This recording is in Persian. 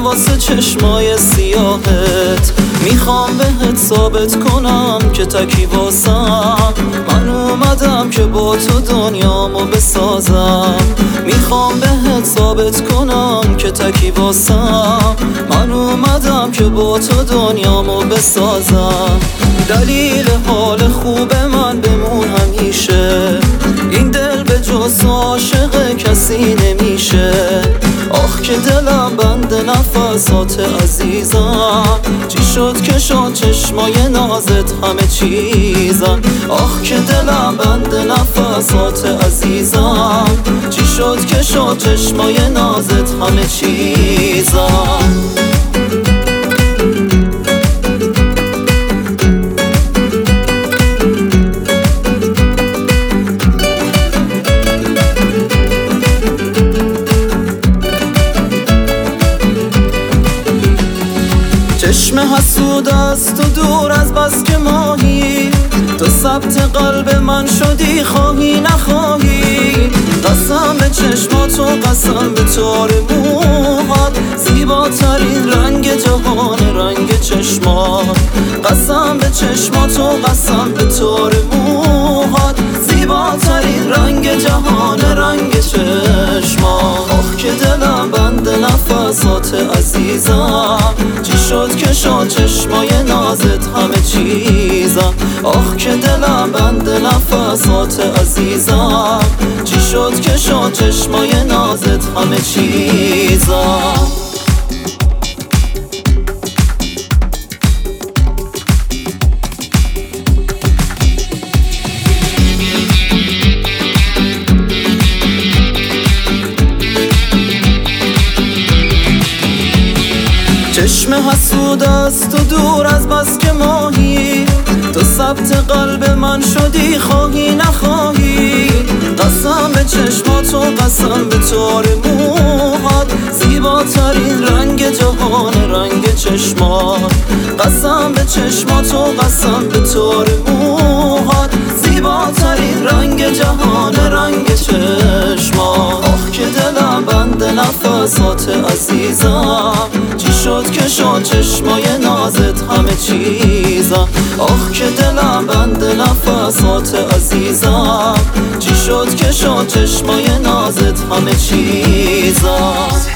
واسه چشمای سیاهت. میخوام بهت ثابت کنم که تکی واسم. من اومدم که با تو دنیامو بسازم. میخوام بهت ثابت کنم که تکی واسم. من اومدم که با تو دنیامو بسازم. دلیل حال خوب من بمون همیشه. این دل به جز عاشق کسی نمیشه. آخ که دلم بند نفسات عزیزم. چی شد که شد چشمای نازت همه چیزم. آخ که دلم بند نفسات عزیزم. چی شد که شد چشمای نازت همه چیزم. چشم حسود است و دور از بس که ماهی. تو ثبت قلب من شدی خواهی نخواهی. قسم به چشمات و قسم به تار موهات. زیباترین رنگ جهان رنگ چشمات. قسم به چشمات و قسم به تار موهات. زیباترین رنگ جهان رنگ چشمات. آخ که دلم بند نفسات عزیزم. چی شد که شد چشمای نازت همه چیزم. آخ که دلم بند نفسات عزیزم. چی شد که شد چشمای نازت همه چیزم. چشم حسود است و دور از بس که ماهی. تو ثبت قلب من شدی خواهی نخواهی. قسم به چشمات و قسم به تار موهات. زیباترین رنگ جهان رنگ چشمات. قسم به چشمات و قسم به تار موهات. زیباترین رنگ جهان رنگ چشمات. آخ که دلم بند نفسات عزیزم. چی شد که شد چشمای نازت همه چیزم. آخ که دلم بند نفسات عزیزم. چی شد که شد چشمای نازت همه چیزم.